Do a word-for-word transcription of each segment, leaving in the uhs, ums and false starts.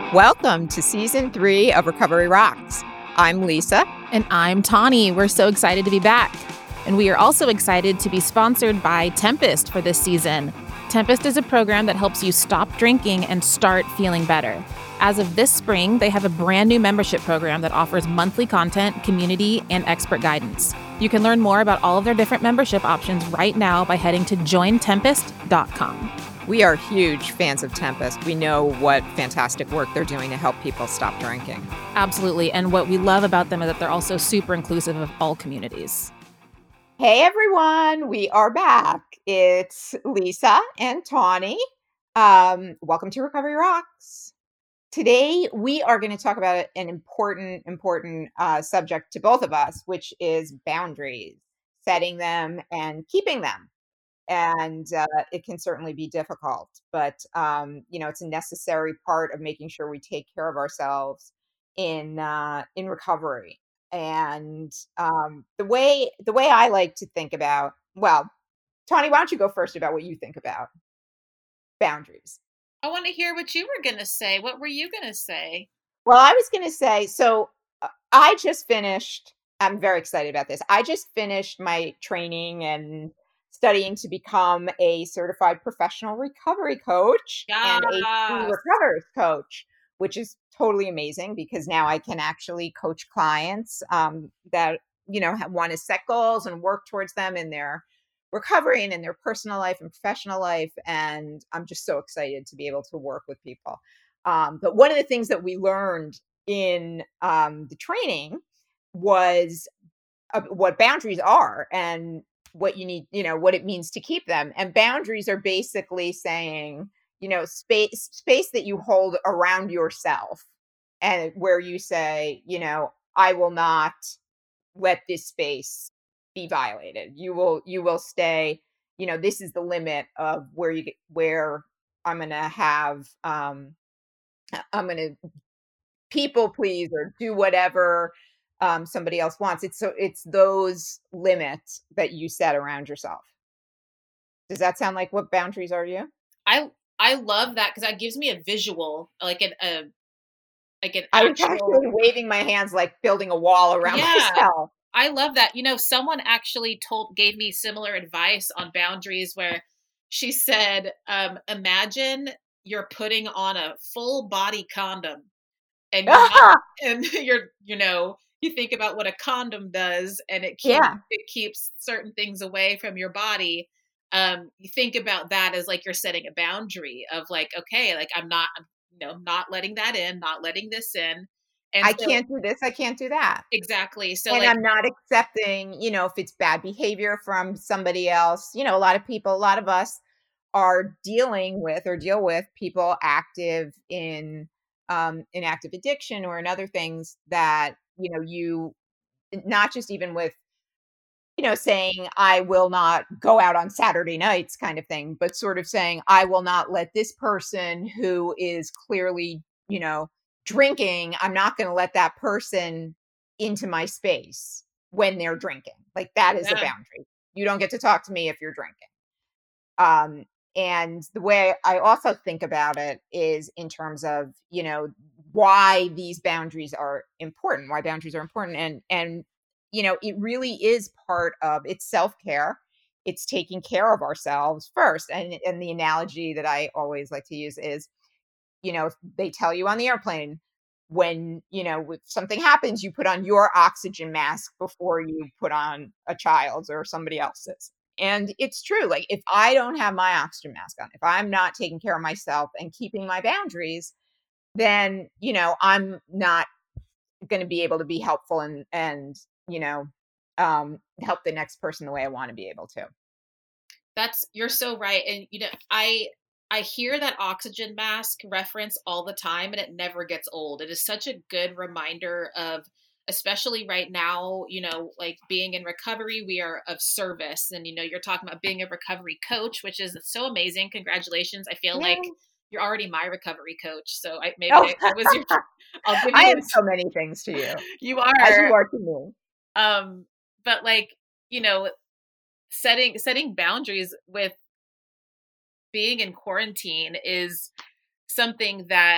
Welcome to season three of Recovery Rocks. I'm Lisa. And I'm Tawny. We're so excited to be back. And we are also excited to be sponsored by Tempest for this season. Tempest is a program that helps you stop drinking and start feeling better. As of this spring, they have a brand new membership program that offers monthly content, community, and expert guidance. You can learn more about all of their different membership options right now by heading to join tempest dot com. We are huge fans of Tempest. We know what fantastic work they're doing to help people stop drinking. Absolutely. And what we love about them is that they're also super inclusive of all communities. Hey, everyone. We are back. It's Lisa and Tawny. Um, welcome to Recovery Rocks. Today, we are going to talk about an important, important uh, subject to both of us, which is boundaries, setting them and keeping them. And uh, it can certainly be difficult, but um, you know, it's a necessary part of making sure we take care of ourselves in uh, in recovery. And um, the way the way I like to think about, well, Tawny, why don't you go first about what you think about boundaries? I want to hear what you were going to say. What were you going to say? Well, I was going to say, so uh, I just finished. I'm very excited about this. I just finished my training and studying to become a certified professional recovery coach and a true Yes. recoverers coach, which is totally amazing because now I can actually coach clients um, that, you know, want to set goals and work towards them in their recovery and in their personal life and professional life. And I'm just so excited to be able to work with people. Um, but one of the things that we learned in um, the training was uh, what boundaries are and what you need, you know, what it means to keep them. And boundaries are basically saying, you know, space space that you hold around yourself and where you say, you know, I will not let this space be violated. You will you will stay, you know, this is the limit of where you get where I'm going to have um I'm going to people please or do whatever um, somebody else wants. It's so it's those limits that you set around yourself. Does that sound like what boundaries are to you? I I love that because that gives me a visual, like an a like an I was actual. actually waving my hands like building a wall around Yeah, myself. I love that. You know, someone actually told gave me similar advice on boundaries where she said, um, imagine you're putting on a full body condom and you're not, and you're, you know, you think about what a condom does and it keeps Yeah. it keeps certain things away from your body. Um, you think about that as like you're setting a boundary of like, okay, like I'm not, I'm, you know, not letting that in, not letting this in. And I so can't do this, I can't do that. exactly. So And like, I'm not accepting, you know, if it's bad behavior from somebody else. You know, a lot of people, a lot of us are dealing with or deal with people active in um in active addiction or in other things that, you know, you not just even with, you know, saying I will not go out on Saturday nights kind of thing, but sort of saying I will not let this person who is clearly, you know, drinking, I'm not going to let that person into my space when they're drinking. Like that is a yeah, boundary. You don't get to talk to me if you're drinking. Um and the way I also think about it is in terms of, you know, why these boundaries are important, why boundaries are important and and you know, it really is part of it's self-care. It's taking care of ourselves first. And and the analogy that I always like to use is, you know, they tell you on the airplane when, you know, if something happens, you put on your oxygen mask before you put on a child's or somebody else's. And it's true. Like if I don't have my oxygen mask on, if I'm not taking care of myself and keeping my boundaries, then, you know, I'm not going to be able to be helpful and and you know um help the next person the way I want to be able to. that's you're so right. And you know, I I hear that oxygen mask reference all the time and it never gets old. It is such a good reminder of, especially right now, you know, like being in recovery, we are of service. And, you know, you're talking about being a recovery coach, which is so amazing. Congratulations. I feel Yeah. like you're already my recovery coach. So I, maybe Oh, I, I was your, I'll give I you am the, so many things to you you as you are, are to me. um, but like, you know, setting, setting boundaries with being in quarantine is something that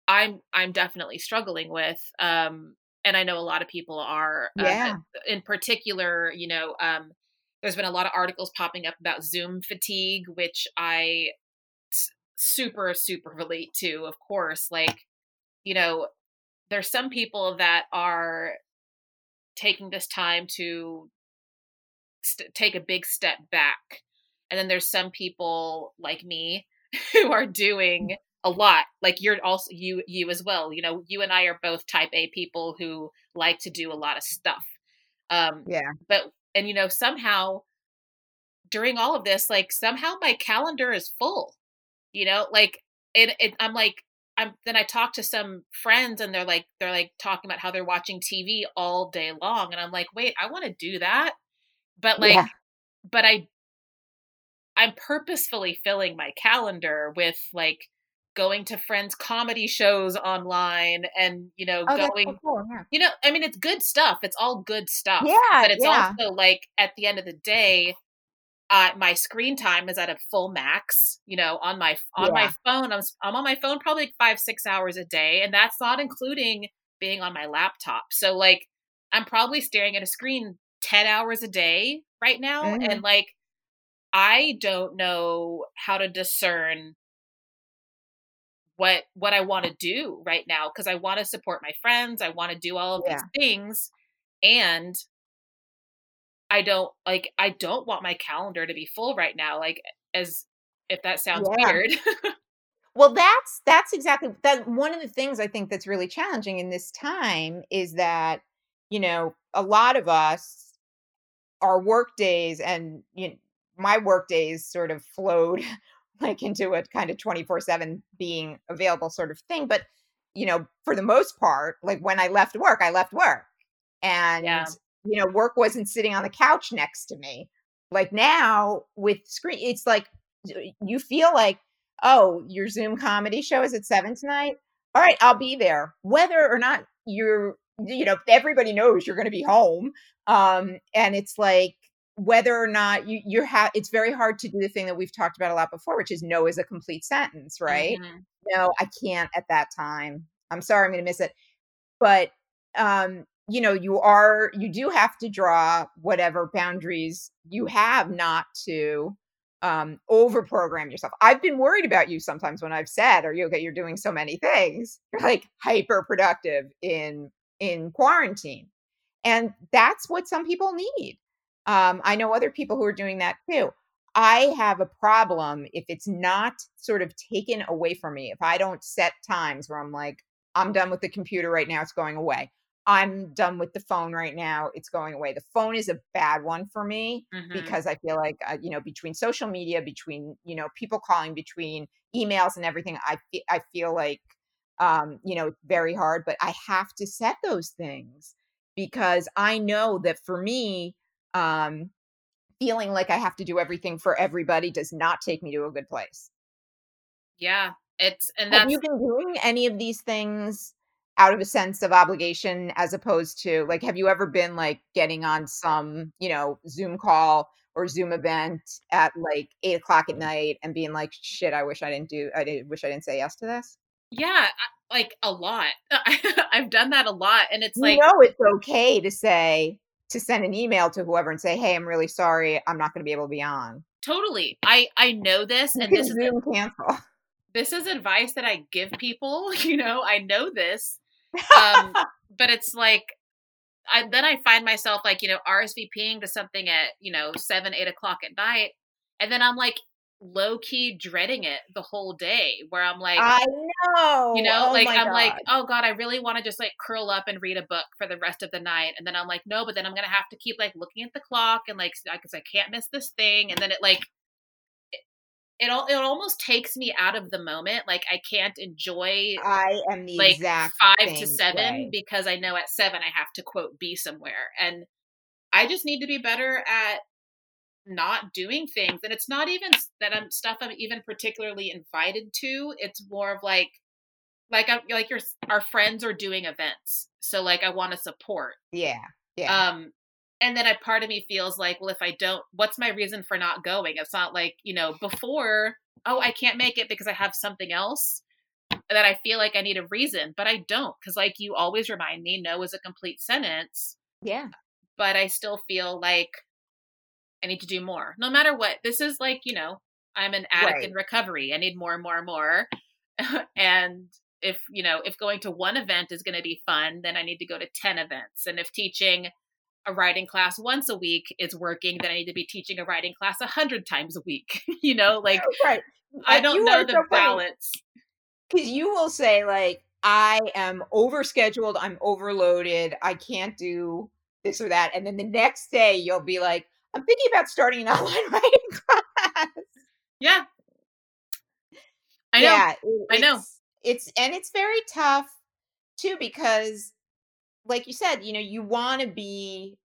I'm I'm definitely struggling with. Um, and I know a lot of people are. Uh, Yeah. in particular, you know, um, there's been a lot of articles popping up about Zoom fatigue, which I s- super super relate to. Of course, like you know, there's some people that are taking this time to st- take a big step back, and then there's some people like me who are doing a lot. Like you're also you you as well. You know, you and I are both type A people who like to do a lot of stuff. Um, Yeah. but and you know somehow during all of this, like somehow my calendar is full. You know, like it, it I'm like I'm then I talk to some friends and they're like they're like talking about how they're watching T V all day long, and I'm like, wait, I want to do that, but like Yeah. but I I'm purposefully filling my calendar with like going to friends' comedy shows online and, you know, Oh, that's so going, cool. Yeah. you know, I mean, it's good stuff. It's all good stuff. Yeah. But it's Yeah. also like at the end of the day, uh, my screen time is at a full max, you know, on my, on my Yeah. phone. I'm, s- I'm on my phone probably like five, six hours a day. And that's not including being on my laptop. So like, I'm probably staring at a screen ten hours a day right now. And Hmm. like, I don't know how to discern what what I want to do right now because I want to support my friends, I want to do all of these Yeah. things, and I don't like I don't want my calendar to be full right now, like as if that sounds Yeah. weird. Well, that's that's exactly that one of the things I think that's really challenging in this time is that, you know, a lot of us, our work days and you know, my work days sort of flowed like into a kind of twenty-four seven being available sort of thing. But, you know, for the most part, like when I left work, I left work. And, Yeah. you know, work wasn't sitting on the couch next to me. Like now with screen, it's like y- you feel like, oh, your Zoom comedy show is at seven tonight. All right, I'll be there. Whether or not you're, you know, everybody knows you're going to be home. Um, and it's like whether or not you you're ha- it's very hard to do the thing that we've talked about a lot before, which is no is a complete sentence, right? Mhm. No, I can't at that time. I'm sorry, I'm going to miss it. But, um, you know, you are you do have to draw whatever boundaries you have not to, um, overprogram yourself. I've been worried about you sometimes when I've said, "Are you okay? You're doing so many things." You're, like, hyper productive in in quarantine, and that's what some people need. Um, I know other people who are doing that too. I have a problem if it's not sort of taken away from me, if I don't set times where I'm like, I'm done with the computer right now, it's going away. I'm done with the phone right now, it's going away. The phone is a bad one for me Mhm. because I feel like, uh, you know, between social media, between, you know, people calling, between emails and everything, I fe- I feel like, um, you know, it's very hard, but I have to set those things because I know that for me, um, feeling like I have to do everything for everybody does not take me to a good place. Yeah. It's and Have you that's been doing any of these things out of a sense of obligation as opposed to like, have you ever been like getting on some, you know, Zoom call or Zoom event at like eight o'clock at night and being like, shit, I wish I didn't do, I did, wish I didn't say yes to this? yeah, I, like a lot. I've done that a lot and it's You like know, it's okay to say, to send an email to whoever and say, hey, I'm really sorry. I'm not going to be able to be on. totally. I I know this You and this can is Zoom cancel. this is advice that I give people, you know, I know this. Um, but it's like I then I find myself like, you know, RSVPing to something at, you know, seven, eight o'clock at night. And then I'm like low key dreading it the whole day where I'm like, I you know. know, Oh like my I'm like, god. oh God, I really want to just like curl up and read a book for the rest of the night. And then I'm like, no, but then I'm gonna have to keep like looking at the clock and like because I can't miss this thing. And then it like it all it almost takes me out of the moment. Like I can't enjoy I am the like exact five to same seven way. because I know at seven I have to quote be somewhere. And I just need to be better at not doing things. And it's not even s- that I'm stuff I'm even particularly invited to. It's more of like like I'm like your our friends are doing events. So like I want to support. Yeah. Yeah. Um and then a part of me feels like, well, if I don't, what's my reason for not going? It's not like, you know, before, oh, I can't make it because I have something else. that I feel like I need a reason, but I don't. Cause like you always remind me, no is a complete sentence, Yeah. but I still feel like I need to do more no matter what. This is like, you know, I'm an addict Right. in recovery. I need more and more and more. And if, you know, if going to one event is going to be fun, then I need to go to ten events. And if teaching a writing class once a week is working, then I need to be teaching a writing class a hundred times a week. You know, like Right. I And don't you know are the so funny balance. because you will say like, I am overscheduled, I'm overloaded, I can't do this or that. And then the next day you'll be like, I'm thinking about starting an online writing class. Yeah, I know. Yeah, it, I know. it's it's and it's very tough too because like you said, you know, you want to be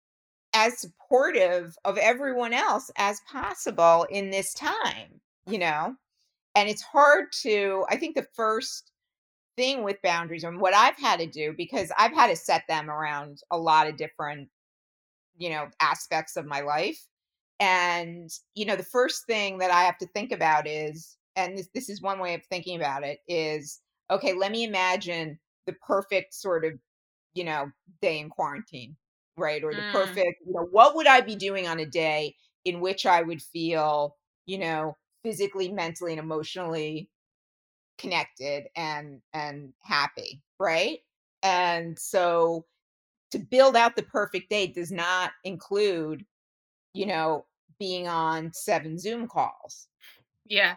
as supportive of everyone else as possible in this time, you know? And it's hard to I think the first thing with boundaries and what I've had to do because I've had to set them around a lot of different, you know, aspects of my life. And, you know, the first thing that I have to think about is, and this, this is one way of thinking about it is, okay, let me imagine the perfect sort of, you know, day in quarantine, right? Or the Mm, perfect, you know, what would I be doing on a day in which I would feel, you know, physically, mentally, and emotionally connected and and happy, right? And so to build out the perfect day does not include, you know, being on seven Zoom calls, yeah.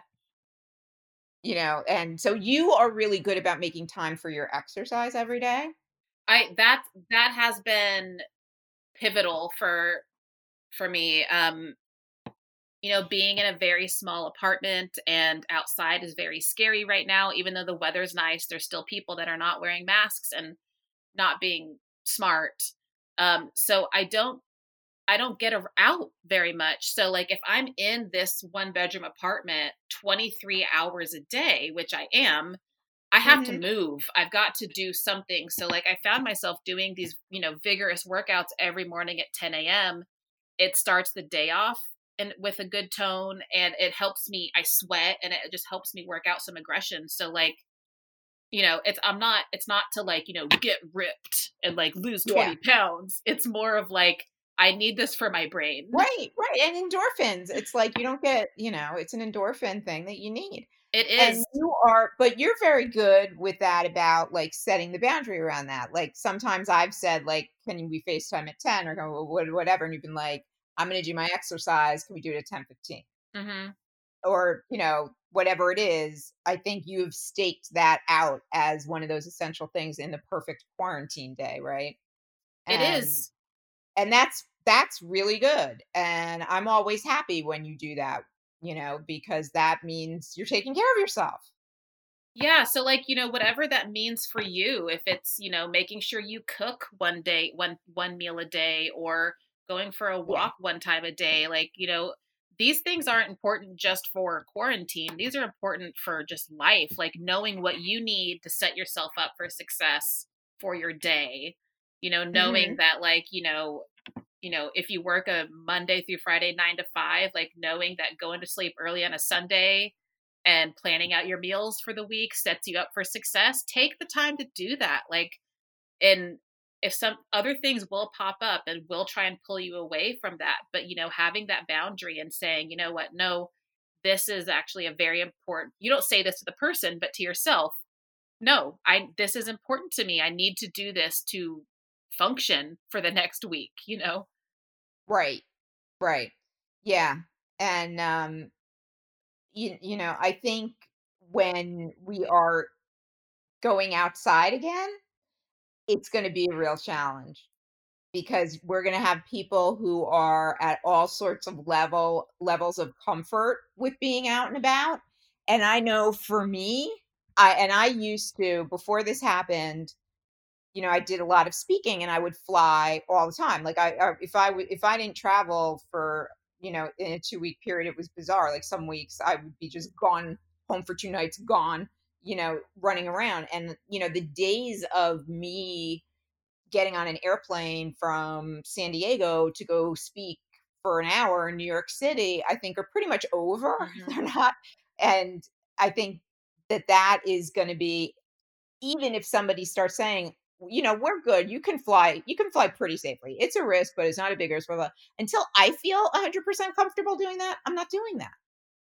you know, and so you are really good about making time for your exercise every day. I that that has been pivotal for for me. Um, you know, being in a very small apartment and outside is very scary right now. Even though the weather's nice, there's still people that are not wearing masks and not being smart. Um, so I don't I don't get a- out very much. So like if I'm in this one bedroom apartment twenty-three hours a day, which I am, I have to Mhm. move. I've got to do something. So like I found myself doing these, you know, vigorous workouts every morning at ten a.m. It starts the day off and with a good tone, and it helps me. I sweat and it just helps me work out some aggression. So like, you know, it's I'm not it's not to like, you know, get ripped and like lose Yeah. twenty pounds. It's more of like I need this for my brain. Right, right, and endorphins, it's like you don't get you know, it's an endorphin thing that you need. It And is. you are but you're very good with that about, like, setting the boundary around that. Like, sometimes I've said, like, "Can we FaceTime at ten?" or go, "Wha whatever," and you've been like, "I'm gonna do my exercise, can we do it at ten fifteen?" Mhm. Or, you know, whatever it is. I think you've staked that out as one of those essential things in the perfect quarantine day, right? It And is. and that's that's really good, and I'm always happy when you do that, you know, because that means you're taking care of yourself. Yeah, so like, you know, whatever that means for you, if it's, you know, making sure you cook one day, one one meal a day or going for a Yeah. walk one time a day, like, you know, these things aren't important just for quarantine. These are important for just life, like knowing what you need to set yourself up for success for your day. You know, knowing Mhm. that like, you know, you know, if you work a Monday through Friday nine to five, like knowing that going to sleep early on a Sunday and planning out your meals for the week sets you up for success. Take the time to do that. Like, and if some other things will pop up and will try and pull you away from that, but you know, having that boundary and saying, you know what, no, this is actually a very important, you don't say this to the person, but to yourself, no, I, this is important to me. I need to do this to function for the next week, you know? Right. Right. Yeah. And um you, you know, I think when we are going outside again, it's going to be a real challenge because we're going to have people who are at all sorts of level levels of comfort with being out and about. And I know for me, I and I used to before this happened, you know, I did a lot of speaking and I would fly all the time. Like I, I if I would if I didn't travel for, you know, in a two week period, it was bizarre. Like some weeks I would be just gone home for two nights, gone, you know, running around. And, you know, the days of me getting on an airplane from San Diego to go speak for an hour in New York City, I think are pretty much over. Hmm. They're not, and I think that that is going to be, even if somebody starts saying, you know, we're good, you can fly, you can fly pretty safely. It's a risk, but it's not a big risk. Blah, blah. Until I feel one hundred percent comfortable doing that, I'm not doing that.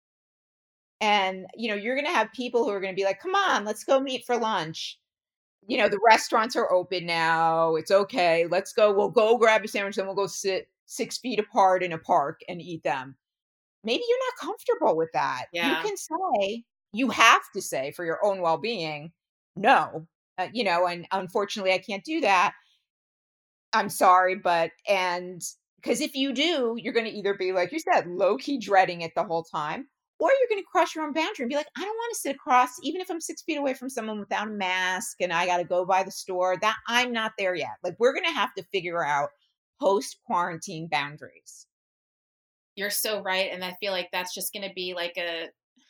And, you know, you're going to have people who are going to be like, come on, let's go meet for lunch. You know, the restaurants are open now. It's okay. Let's go. We'll go grab a sandwich, then we'll go sit six feet apart in a park and eat them. Maybe you're not comfortable with that. You Yeah. can say, you have to say for your own well-being, no, uh, you know, and unfortunately I can't do that. I'm sorry, but, and because if you do, you're going to either be, like you said, low key dreading it the whole time, or you're going to cross your own boundary and be like, I don't want to sit across, even if I'm six feet away from someone without a mask and I got to go by the store, that I'm not there yet. Like, we're going to have to figure out post quarantine boundaries. You're so right. And I feel like that's just going to be like a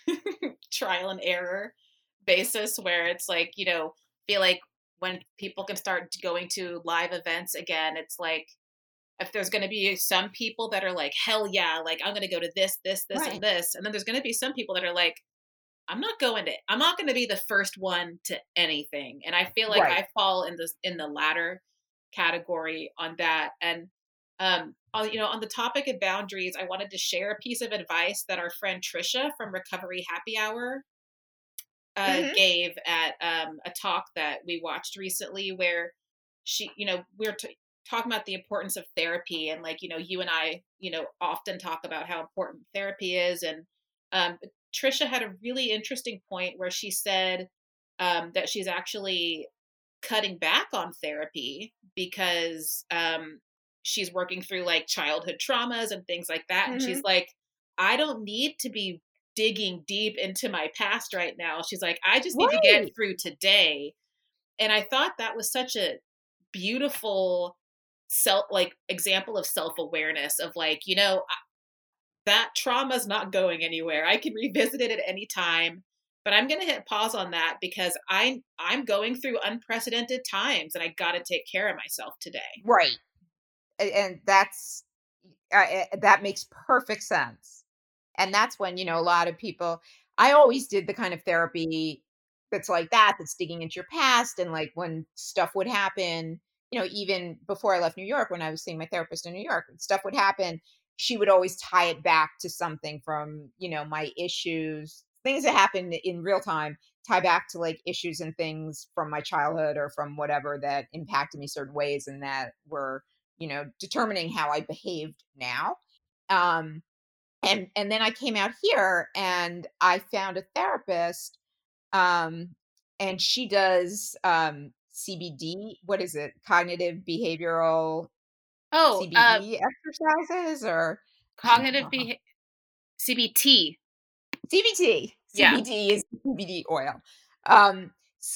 trial and error basis where it's like, you know, feel like when people can start going to live events again, it's like, if there's going to be some people that are like, hell yeah, like I'm going to go to this, this, this, Right. and this. And then there's going to be some people that are like, I'm not going to, I'm not going to be the first one to anything. And I feel like Right. I fall in this, in the latter category on that. And, um, on, you know, on the topic of boundaries, I wanted to share a piece of advice that our friend Trisha from Recovery Happy Hour uh, Mhm. gave at um, a talk that we watched recently, where she, you know, we were t- talking about the importance of therapy, and like, you know, you and I, you know, often talk about how important therapy is, and um, Trisha had a really interesting point where she said um, that she's actually cutting back on therapy because um, she's working through like childhood traumas and things like that. And she's Mhm. like, I don't need to be digging deep into my past right now. She's like, I just need to get Right. through today. And I thought that was such a beautiful self, like example of self-awareness of like, you know, I- that trauma's not going anywhere. I can revisit it at any time, but I'm going to hit pause on that because I I'm going through unprecedented times and I got to take care of myself today. Right. A- And that's, uh, uh, that makes perfect sense. And that's when, you know, a lot of people, I always did the kind of therapy that's like that, that's digging into your past. And like when stuff would happen, you know, even before I left New York, when I was seeing my therapist in New York, when stuff would happen, she would always tie it back to something from, you know, my issues, things that happened in real time, tie back to like issues and things from my childhood or from whatever that impacted me certain ways and that were, you know, determining how I behaved now. Um, and and then I came out here and I found a therapist, um, and she does um, C B D. What is it? Cognitive behavioral Oh, uh, C B D exercises, or I don't cognitive know. behavior, C B T. C B T. Yeah. C B D is C B D oil. Um,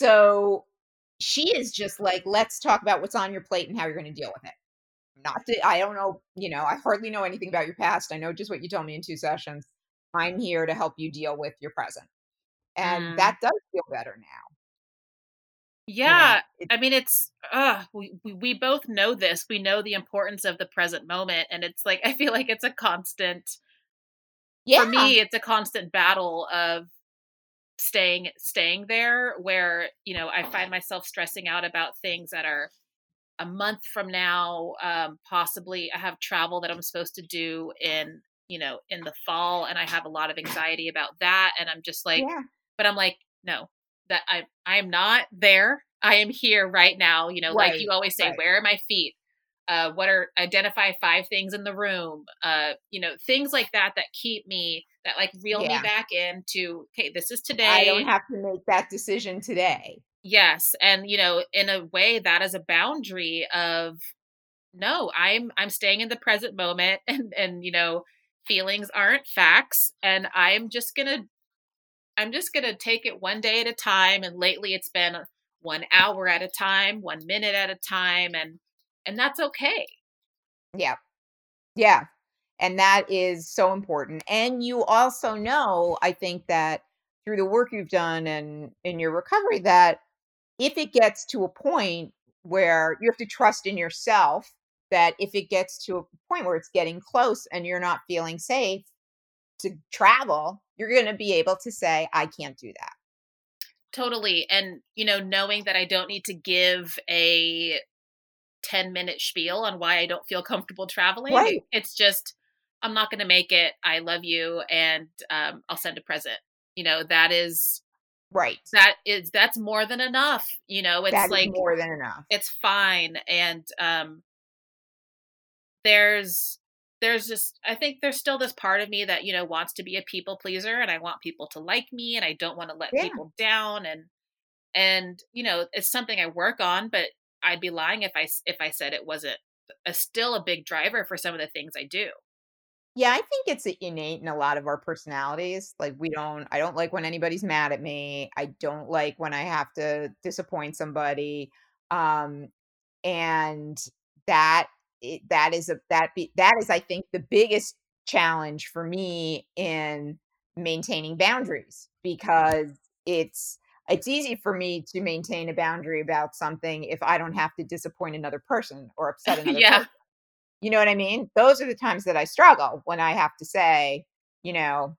so she is just like, let's talk about what's on your plate and how you're going to deal with it. Not that I don't know, you know, I hardly know anything about your past. I know just what you told me in two sessions. I'm here to help you deal with your present. And Mm. that does feel better now. You know, Yeah. it, I mean, it's, uh, we, we, we both know this. We know the importance of the present moment. And it's like, I feel like it's a constant, for yeah, me, it's a constant battle of staying, staying there where, you know, I find myself stressing out about things that are a month from now. Um, possibly I have travel that I'm supposed to do in, you know, in the fall. And I have a lot of anxiety about that. And I'm just like, yeah, but I'm like, no, that I, I'm not there. I am here right now. You know, like right, you always say, right. where are my feet? Uh, what are, identify five things in the room, uh, you know, things like that, that keep me, that like reel me Yeah. back into, okay, this is I don't today. have to make that decision today. Yes. And, you know, in a way that is a boundary of, no, I'm, I'm staying in the present moment, and, and, you know, feelings aren't facts, and I'm just going to, I'm just going to take it one day at a time. And lately it's been one hour at a time, one minute at a time. And, and that's okay. Yeah. Yeah. And that is so important. And you also know, I think that through the work you've done and in your recovery, that if it gets to a point where you have to trust in yourself, that if it gets to a point where it's getting close and you're not feeling safe to travel, you're going to be able to say, I can't do that. Totally. And, you know, knowing that I don't need to give a ten minute spiel on why I don't feel comfortable traveling. It, Right. it's just, I'm not going to make it. I love you. And um, I'll send a present. You know, that is, Right. that is, that's more than enough. You know, it's That is like, more than enough. it's fine. And um, there's, there's just, I think there's still this part of me that, you know, wants to be a people pleaser, and I want people to like me, and I don't want to let Yeah. people down. And, and, you know, it's something I work on, but I'd be lying if I, if I said it wasn't a, still a big driver for some of the things I do. Yeah, I think it's innate in a lot of our personalities. Like we don't I don't like when anybody's mad at me. I don't like when I have to disappoint somebody. Um and that it, that is a that be, that is I think the biggest challenge for me in maintaining boundaries, because it's it's easy for me to maintain a boundary about something if I don't have to disappoint another person or upset another Yeah. person. You know what I mean? Those are the times that I struggle when I have to say, you know,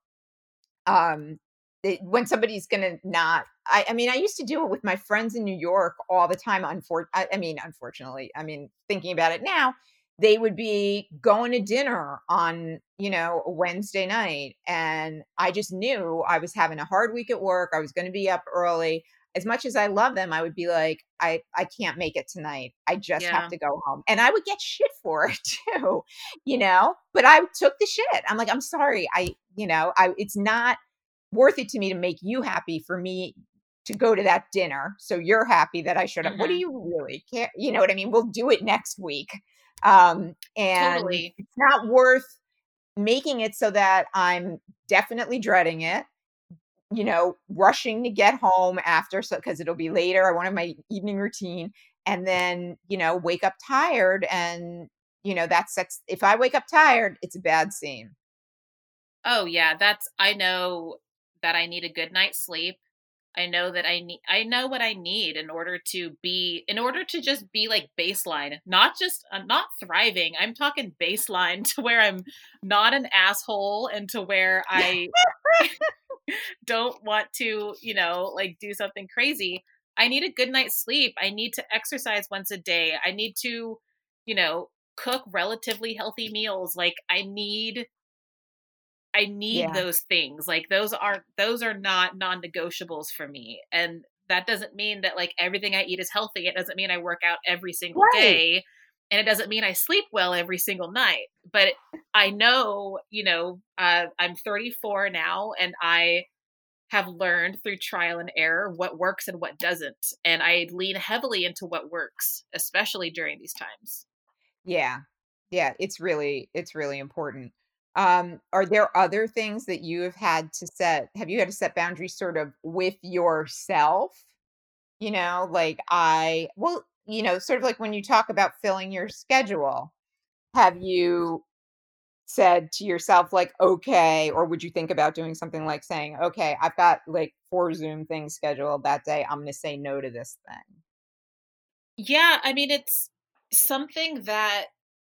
um, it, when somebody's gonna not. I, I mean, I used to do it with my friends in New York all the time. Unfor- I, I mean, unfortunately, I mean, thinking about it now, they would be going to dinner on, you know, a Wednesday night, and I just knew I was having a hard week at work. I was going to be up early. As much as I love them, I would be like, I, I can't make it tonight. I just have Yeah. to go home. And I would get shit for it too, you know, but I took the shit. I'm like, I'm sorry. I, you know, I, it's not worth it to me to make you happy for me to go to that dinner. So you're happy that I showed up. What do Mm-hmm. you really care? You know what I mean? We'll do it next week. Um, and Totally. it's not worth making it so that I'm definitely dreading it, you know, rushing to get home after, so because it'll be later. I wanted my evening routine, and then, you know, wake up tired. And, you know, that sets, if I wake up tired, it's a bad scene. Oh yeah. That's, I know that I need a good night's sleep. I know that I need, I know what I need in order to be, in order to just be like baseline, not just, I'm not thriving. I'm talking baseline to where I'm not an asshole, and to where I don't want to, you know, like do something crazy. I need a good night's sleep. I need to exercise once a day. I need to, you know, cook relatively healthy meals. Like I need, I need Yeah. those things. Like those are, those are not non-negotiables for me. And that doesn't mean that like everything I eat is healthy. It doesn't mean I work out every single Right. day. And it doesn't mean I sleep well every single night. But I know, you know, uh, I'm thirty-four now, and I have learned through trial and error what works and what doesn't. And I lean heavily into what works, especially during these times. Yeah. Yeah, it's really it's really important. Um, are there other things that you have had to set have you had to set boundaries sort of with yourself? You know, like I well, you know, sort of like when you talk about filling your schedule, have you said to yourself like, "Okay," or would you think about doing something like saying, "Okay, I've got like four Zoom things scheduled that day. I'm gonna say no to this thing." Yeah, I mean, it's something that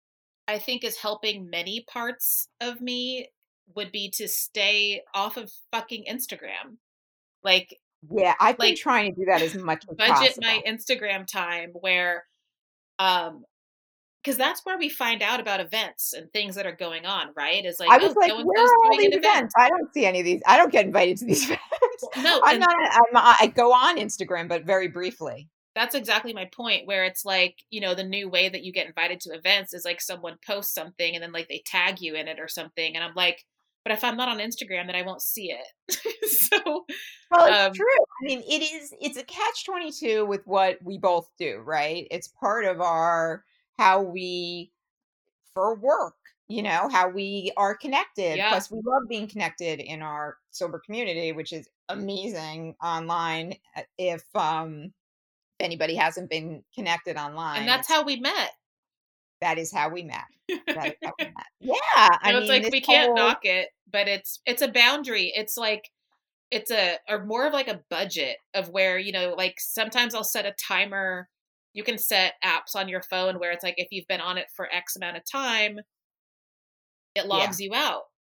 I think is helping many parts of me would be to stay off of fucking Instagram. Like, Yeah, I've been like trying to do that as much as budget my possible. Instagram time where, um, because that's where we find out about events and things that are going on, right? Is like, I was oh, like, so and "Where so's are all doing an these event. events? I don't see any of these. I don't get invited to these events." Well, no, I'm and not I'm I go on Instagram, but very briefly. that's exactly my point, where it's like, you know, the new way that you get invited to events is like someone posts something and then like they tag you in it or something. And I'm like, but if I'm not on Instagram, then I won't see it. So, Well, it's um, true. I mean, it is it's a catch twenty-two with what we both do, right? It's part of our how we for work, you know, how we are connected. yeah. Plus, we love being connected in our sober community, which is amazing online. Uh, If um if anybody hasn't been connected And online, that's it's how we met. that is how we met. That is how we So met. Yeah, I it's mean, like this we can't whole knock it, but it's it's a boundary. It's like it's a or more of like a budget of where, you know, like sometimes I'll set a timer. You can set apps on your phone where it's like if you've been on it for X amount of time, it yeah, logs you out.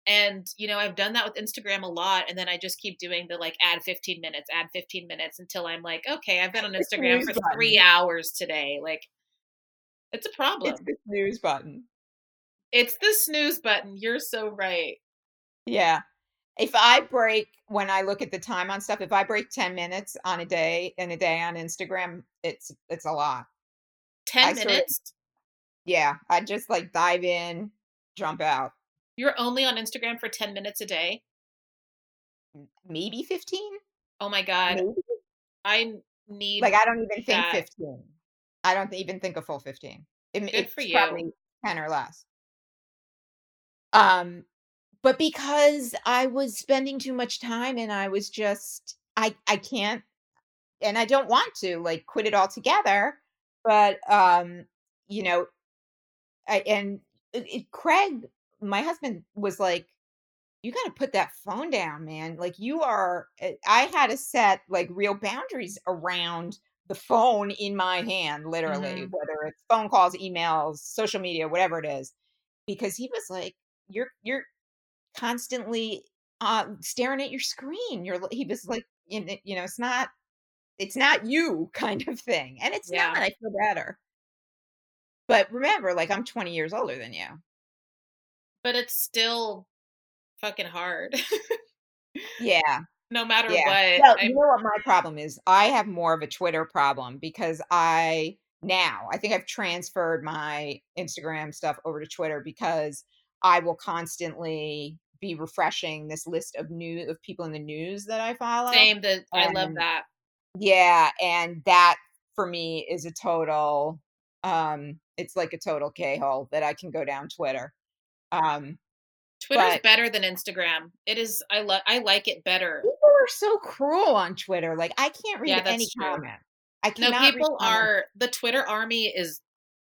And, you know, I've done that with Instagram a lot. And then I just keep doing the like add fifteen minutes, add fifteen minutes until I'm like, okay, I've been on Instagram for button. three hours today. Like, it's a problem. It's the snooze button. It's the snooze button. You're so right. Yeah. If I break, when I look at the time on stuff, if I break ten minutes on a day, in a day on Instagram, it's, it's a lot. ten I minutes? sort of, yeah. I just like dive in, jump out. You're only on Instagram for ten minutes a day? Maybe fifteen? Oh my God. Maybe? I need Like, I don't even think that. fifteen. I don't even think a full fifteen. It, Good it's for you. probably ten or less. Um, but because I was spending too much time and I was just, I, I can't, and I don't want to like quit it altogether, but, um, you know, I, and it, it, Craig, my husband was like, you got to put that phone down, man. Like you are, I had to set like real boundaries around the phone in my hand, literally, Mhm. whether it's phone calls, emails, social media, whatever it is, because he was like, you're, you're constantly uh, staring at your screen. You're, he was like, you know, it's not, it's not you kind of thing. And it's Yeah. not, I feel better. But remember, like I'm twenty years older than you. But it's still fucking hard. Yeah. No matter Yeah. what. Well, I'm- you know what my problem is? I have more of a Twitter problem because I now, I think I've transferred my Instagram stuff over to Twitter because I will constantly be refreshing this list of new of people in the news that I follow. Same. The I love And that. yeah, and that for me is a total um it's like a total K-hole that I can go down Twitter. Um Twitter's but better than Instagram. It is. I love. I like it better. people are so cruel on Twitter. Like I can't read Yeah, that's any true. comment. I No, cannot read people comments. are the Twitter army is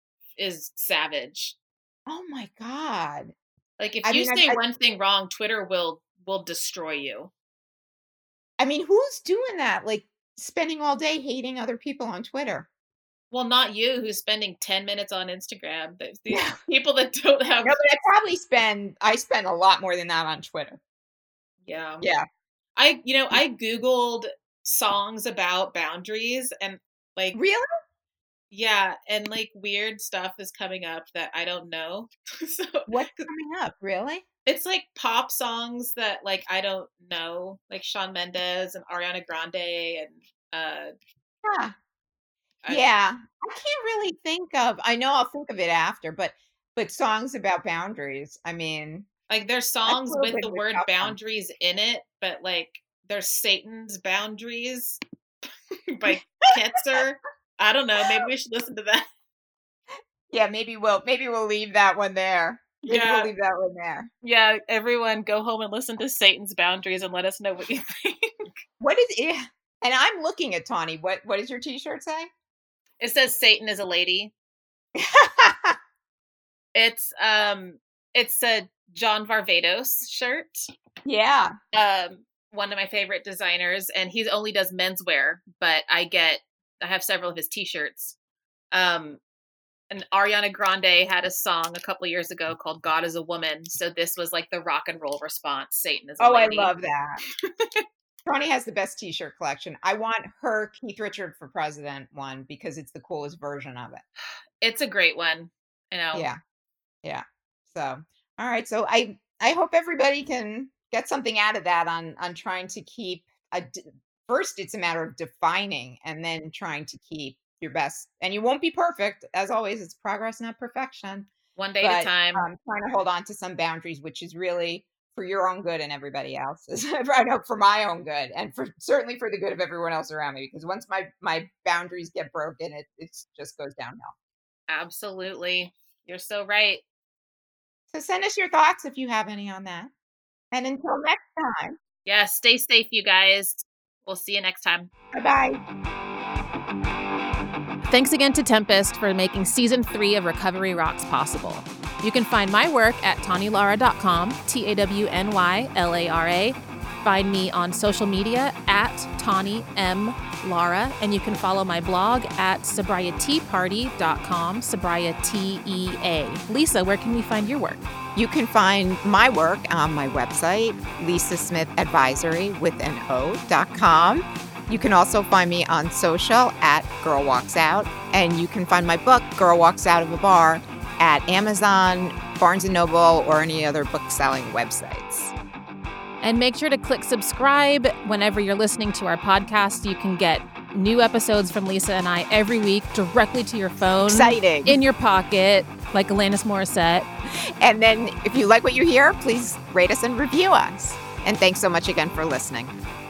is savage. Oh my God. Like if I you mean, I, say I, one thing wrong, Twitter will will destroy you. I mean, who's doing that? Like spending all day hating other people on Twitter. Well, not you who's spending ten minutes on Instagram. There's these Yeah. people that don't have. No, but I probably spend, I spend a lot more than that on Twitter. Yeah. Yeah. I, you know, I Googled songs about boundaries and like, Really? yeah. And like weird stuff is coming up that I don't know. So What's coming up? Really? it's like pop songs that like I don't know, like Shawn Mendes and Ariana Grande and uh Yeah. I, Yeah. I can't really think of, I know I'll think of it after, but, but songs about boundaries. I mean, like there's that's a songs little with bit the of a word tough one. boundaries in it, but like there's Satan's Boundaries by Ketzer. I don't know. Maybe we should listen to that. Yeah, maybe we'll, maybe we'll leave that one there. Maybe Yeah. we'll leave that one there. Yeah, everyone go home and listen to Satan's Boundaries and let us know what you think. What is it? And I'm looking at Tawny. What, what does your t-shirt say? It says Satan is a lady. It's um it's a John Varvatos shirt. Yeah. Um one of my favorite designers, and he only does menswear, but I get I have several of his t-shirts. Um and Ariana Grande had a song a couple years ago called God is a Woman. So this was like the rock and roll response. Satan is a Oh, lady. I love that. Tawny has the best t-shirt collection. I want her Keith Richard for President one because it's the coolest version of it. It's a great one. You know. Yeah. Yeah. So, all right. So I, I hope everybody can get something out of that on, on trying to keep a, first it's a matter of defining and then trying to keep your best, and you won't be perfect. As always, it's progress, not perfection. One day But, at a time. Um, trying to hold on to some boundaries, which is really for your own good and everybody else's. I know for my own good and for certainly for the good of everyone else around me, because once my, my boundaries get broken, it, it just goes downhill. Absolutely. You're so right. So send us your thoughts if you have any on that. And until next time. Yeah, stay safe, you guys. We'll see you next time. Bye-bye. Thanks again to Tempest for making season three of Recovery Rocks possible. You can find my work at tawnylara dot com, T A W N Y L A R A. find me on social media at Tawny M. Lara, and you can follow my blog at sobriety party dot com, sobriety E A. Lisa, where can we find your work? You can find my work on my website, lisa smith advisory with an O dot com. You can also find me on social at Girl Walks Out, and you can find my book, Girl Walks Out of a Bar, at Amazon, Barnes and Noble, or any other book-selling websites. And make sure to click subscribe whenever you're listening to our podcast. You can get new episodes from Lisa and I every week directly to your phone. Exciting. In your pocket, like Alanis Morissette. And then if you like what you hear, please rate us and review us. And thanks so much again for listening.